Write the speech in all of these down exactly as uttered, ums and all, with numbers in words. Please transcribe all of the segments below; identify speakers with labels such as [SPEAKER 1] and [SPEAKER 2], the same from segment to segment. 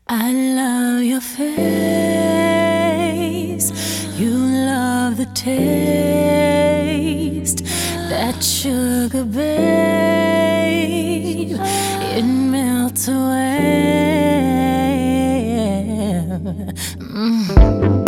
[SPEAKER 1] I love your face. You love the taste. That sugar, babe, it melts away. Mm.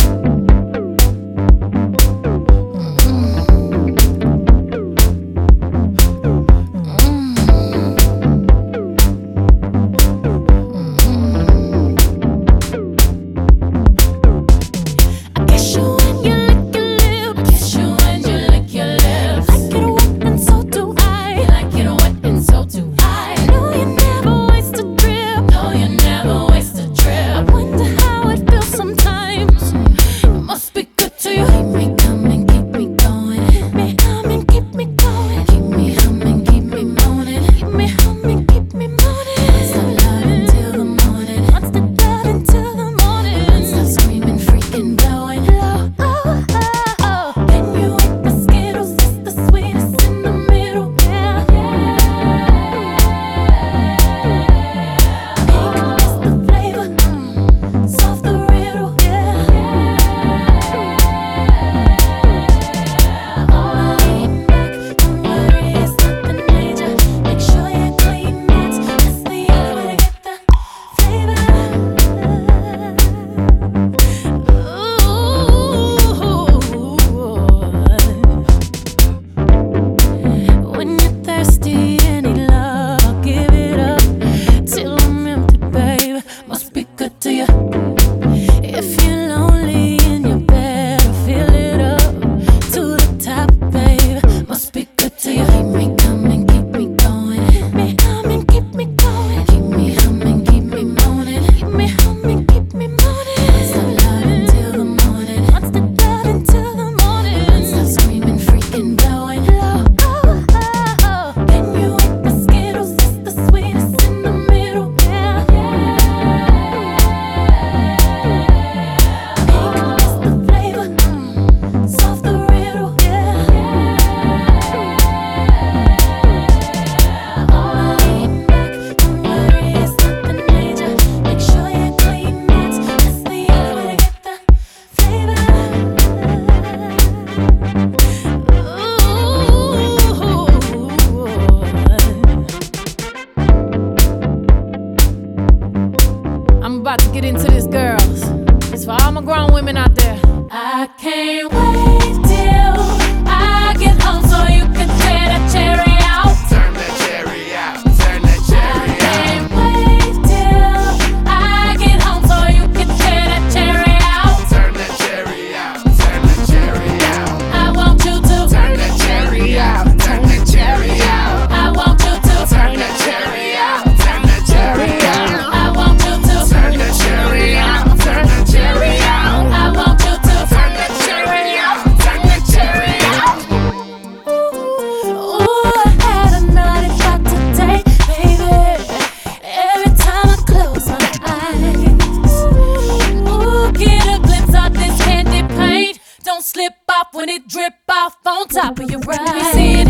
[SPEAKER 2] I'm about to get into this, girls. It's for all my grown women out there.
[SPEAKER 1] I can't wait till I get home so you can tear that cherry out.
[SPEAKER 3] Turn that cherry out. Turn that cherry
[SPEAKER 1] I can't wait till I get home so you can tear that cherry out.
[SPEAKER 3] Turn that cherry out. Turn that cherry out.
[SPEAKER 1] I want you to
[SPEAKER 3] Turn that cherry out. Turn that cherry out.
[SPEAKER 1] I want you to
[SPEAKER 3] Turn that cherry out. Turn that cherry out.
[SPEAKER 1] I want you to
[SPEAKER 3] Turn that cherry out. Turn that cherry out.
[SPEAKER 1] I want you to
[SPEAKER 3] Turn that cherry out. Turn that cherry out.
[SPEAKER 1] Ooh, I had a naughty thought today, baby. Every time I close my eyes, ooh, get a glimpse of this candy paint. Don't slip off when it drip off on top of your eyes. See it